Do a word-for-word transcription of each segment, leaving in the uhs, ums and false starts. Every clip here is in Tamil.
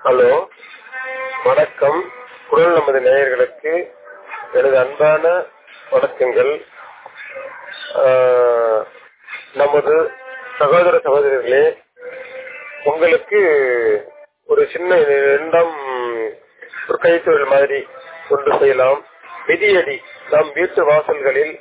ஹலோ, வணக்கம். குரல் நமது நேயர்களுக்கு எனது அன்பான வணக்கங்கள். ஆஹ், நமது சகோதர சகோதரிகளே, உங்களுக்கு ஒரு சின்ன இரண்டாம் ஒரு கைத்தொழில் மாதிரி கொண்டு செய்யலாம். மிதியடி நம் வீட்டு வாசல்களில்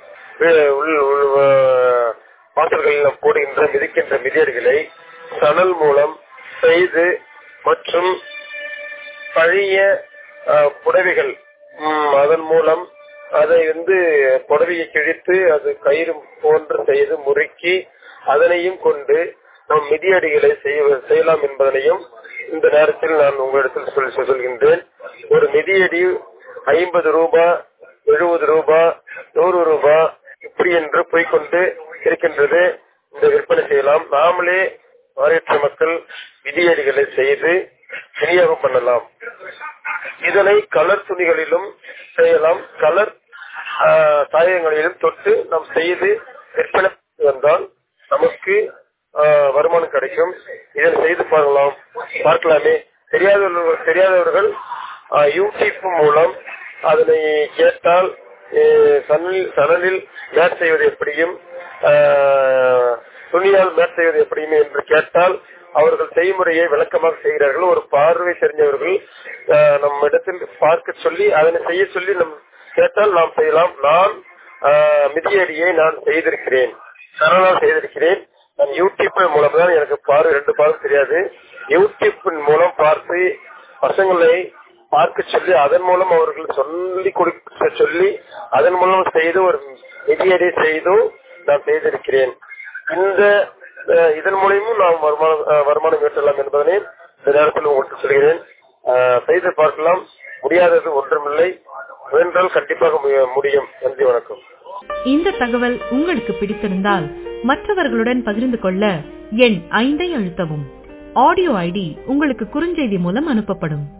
வாசல்களில் நாம் போடுகின்ற மிதிக்கின்ற மிதியடிகளை சணல் மூலம் செய்து மற்றும் பழைய புடவைகள் அதன் மூலம் அதை வந்து புடவையை கிழித்து அது கயிறு போன்று செய்து முறுக்கி அதனையும் கொண்டு நாம் மிதியடிகளை செய்யலாம் என்பதனையும் இந்த நேரத்தில் நான் உங்களிடத்தில் சொல்லி சொல்கின்றேன். ஒரு மிதியடி ஐம்பது ரூபாய், எழுபது ரூபாய், நூறு ரூபாய் இப்படி என்று போய்கொண்டு இருக்கின்றது. இந்த விற்பனை செய்யலாம். நாமளே வாரியற்ற மக்கள் மிதியடிகளை செய்து விநியோகம் பண்ணலாம். இதனை கலர் துணிகளிலும் செய்யலாம், கலர் சாயங்களிலும் தொட்டு நாம் செய்து விற்பனை வந்தால் நமக்கு வருமானம் கிடைக்கும். இதனை செய்து பார்க்கலாம் பார்க்கலாமே. தெரியாதவர்கள் தெரியாதவர்கள் யூடியூப் மூலம் அதனை கேட்டால் சணலில் மேட் செய்வது எப்படியும் துணியால் மேட் செய்வது எப்படியும் என்று கேட்டால் அவர்கள் செய்முறையை விளக்கமாக செய்கிறார்கள். ஒரு பார்வை தெரிஞ்சவர்கள் நம் இடத்தில் பார்க்க சொல்லி அதனை செய்ய சொல்லி நம் கேட்டால் நாம் செய்யலாம். நான் மிதியடியை நான் செய்திருக்கிறேன், சரணால் செய்திருக்கிறேன். நான் யூடியூப் மூலம் தான், எனக்கு பார்வை ரெண்டு பார்வை தெரியாது. யூடியூப்பின் மூலம் பார்த்து பசங்களை பார்க்க சொல்லி அதன் மூலம் அவர்கள் சொல்லி கொடுக்க சொல்லி அதன் மூலம் செய்து ஒரு மிதியடி செய்தும் நான் செய்திருக்கிறேன். இந்த இதன் மூலமும் நாம் வருமானம் வருமானம் ஈட்டலாம் என்பதனை இந்த நேரத்தில் உங்களுக்கு சொல்கிறேன். செய்து பார்க்கலாம். முடியாதது ஒன்றுமில்லை, முயன்றால் கண்டிப்பாக முடியும். நன்றி, வணக்கம். இந்த தகவல் உங்களுக்கு பிடித்திருந்தால் மற்றவர்களுடன் பகிர்ந்து கொள்ள எண் ஐந்தை அழுத்தவும். ஆடியோ ஐடி உங்களுக்கு குறுஞ்செய்தி மூலம் அனுப்பப்படும்.